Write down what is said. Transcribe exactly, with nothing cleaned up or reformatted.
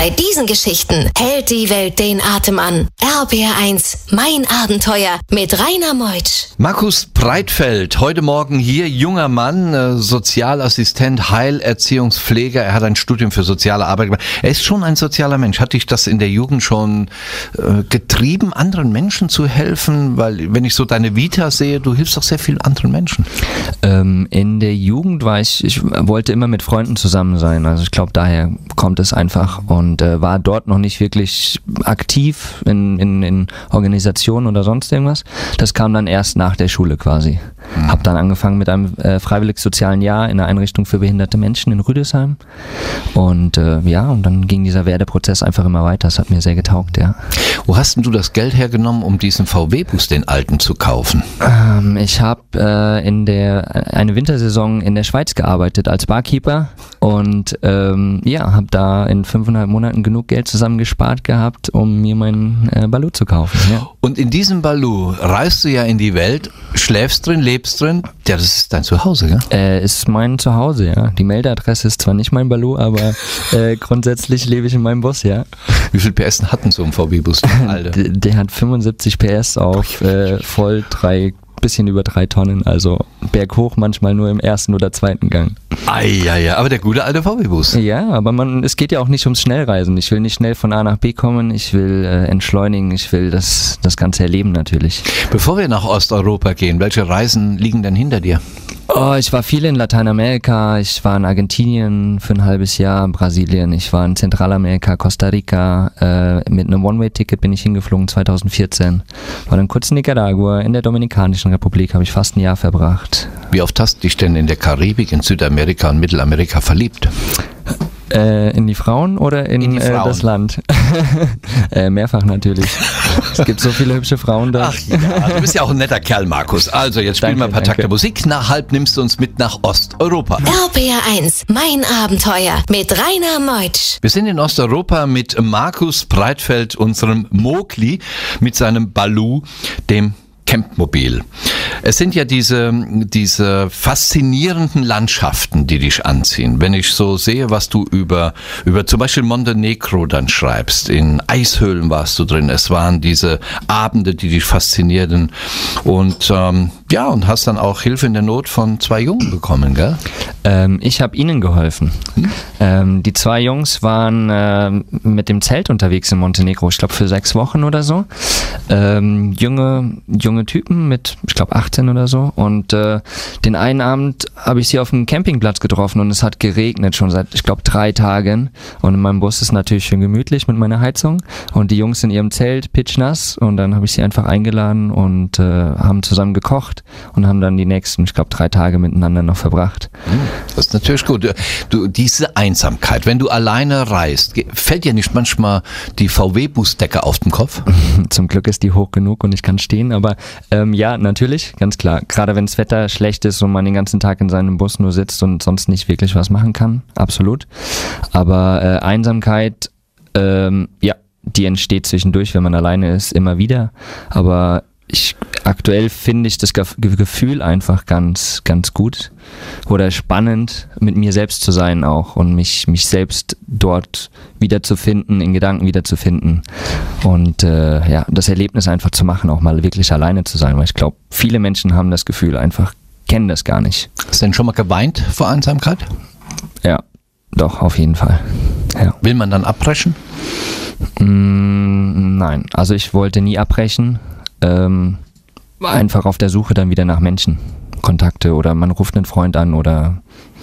Bei diesen Geschichten hält die Welt den Atem an. R B R eins, mein Abenteuer mit Rainer Meutsch. Markus Breitfeld, heute Morgen hier, junger Mann, äh, Sozialassistent, Heilerziehungspfleger. Er hat ein Studium für soziale Arbeit gemacht. Er ist schon ein sozialer Mensch. Hat dich das in der Jugend schon äh, getrieben, anderen Menschen zu helfen? Weil, wenn ich so deine Vita sehe, du hilfst doch sehr vielen anderen Menschen. Ähm, in der Jugend war ich, ich wollte immer mit Freunden zusammen sein. Also ich glaube, daher kommt es einfach. Und äh, war dort noch nicht wirklich aktiv in, in, in Organisationen oder sonst irgendwas. Das kam dann erst nach der Schule quasi. Mhm. Hab dann angefangen mit einem äh, freiwillig-sozialen Jahr in einer Einrichtung für behinderte Menschen in Rüdesheim. Und äh, ja, und dann ging dieser Werdeprozess einfach immer weiter. Das hat mir sehr getaugt, ja. Wo hast denn du das Geld hergenommen, um diesen V W-Bus, den alten, zu kaufen? Ähm, ich habe äh, in der eine Wintersaison in der Schweiz gearbeitet als Barkeeper und ähm, ja, habe da in fünfeinhalb Monaten genug Geld zusammengespart gehabt, um mir meinen äh, Balu zu kaufen. Ja. Und in diesem Balu reist du ja in die Welt, schläfst drin, lebst drin. Ja, das ist dein Zuhause, gell? Äh, ist mein Zuhause, ja. Die Meldeadresse ist zwar nicht mein Balu, aber äh, grundsätzlich lebe ich in meinem Bus, ja. Wie viel P S hatten so ein V W-Bus? der, der hat fünfundsiebzig P S auf äh, voll drei, bisschen über drei Tonnen, also berghoch manchmal nur im ersten oder zweiten Gang. Ei, ja, ja, aber der gute alte V W-Bus. Ja, aber man, es geht ja auch nicht ums Schnellreisen. Ich will nicht schnell von A nach B kommen, ich will äh, entschleunigen, ich will das, das Ganze erleben natürlich. Bevor wir nach Osteuropa gehen, welche Reisen liegen denn hinter dir? Oh, ich war viel in Lateinamerika, ich war in Argentinien für ein halbes Jahr, Brasilien, ich war in Zentralamerika, Costa Rica, äh, mit einem One-Way-Ticket bin ich hingeflogen zweitausendvierzehn, war dann kurz in Nicaragua, in der Dominikanischen Republik habe ich fast ein Jahr verbracht. Wie oft hast du dich denn in der Karibik, in Südamerika und Mittelamerika verliebt? Äh, in die Frauen oder in, in äh, das Land? äh, mehrfach natürlich. Es gibt so viele hübsche Frauen da. Ach ja, du bist ja auch ein netter Kerl, Markus. Also jetzt spielen wir ein paar danke. Takte Musik. Nach halb nimmst du uns mit nach Osteuropa. R B R eins, mein Abenteuer mit Rainer Meutsch. Wir sind in Osteuropa mit Markus Breitfeld, unserem Mogli, mit seinem Balu, dem Campmobil. Es sind ja diese, diese faszinierenden Landschaften, die dich anziehen. Wenn ich so sehe, was du über, über zum Beispiel Montenegro dann schreibst, in Eishöhlen warst du drin, es waren diese Abende, die dich faszinierten und ähm, ja, und hast dann auch Hilfe in der Not von zwei Jungen bekommen, gell? Ähm, ich habe ihnen geholfen. Hm? Ähm, die zwei Jungs waren äh, mit dem Zelt unterwegs in Montenegro, ich glaube für sechs Wochen oder so. Ähm, junge, junge Typen mit, ich glaube achtzehn oder so, und äh, den einen Abend habe ich sie auf dem Campingplatz getroffen und es hat geregnet schon seit, ich glaube, drei Tagen und in meinem Bus ist natürlich schön gemütlich mit meiner Heizung und die Jungs in ihrem Zelt pitschnass und dann habe ich sie einfach eingeladen und äh, haben zusammen gekocht und haben dann die nächsten, ich glaube, drei Tage miteinander noch verbracht. Das ist natürlich gut. Du, diese Einsamkeit, wenn du alleine reist, fällt dir nicht manchmal die V W-Busdecke auf den Kopf? Zum Glück ist die hoch genug und ich kann stehen, aber ähm, ja, natürlich, ganz klar. Gerade wenn das Wetter schlecht ist und man den ganzen Tag in seinem Bus nur sitzt und sonst nicht wirklich was machen kann, absolut. Aber äh, Einsamkeit, ähm, ja, die entsteht zwischendurch, wenn man alleine ist, immer wieder. Aber ich, aktuell finde ich das Ge- Gefühl einfach ganz, ganz gut oder spannend, mit mir selbst zu sein auch und mich, mich selbst dort wiederzufinden, in Gedanken wiederzufinden und äh, ja, das Erlebnis einfach zu machen, auch mal wirklich alleine zu sein, weil ich glaube, viele Menschen haben das Gefühl einfach, kennen das gar nicht. Hast du denn schon mal geweint vor Einsamkeit? Ja, doch, auf jeden Fall. Ja. Will man dann abbrechen? Mm, nein, also ich wollte nie abbrechen. Ähm, einfach auf der Suche dann wieder nach Menschen, Kontakte oder man ruft einen Freund an oder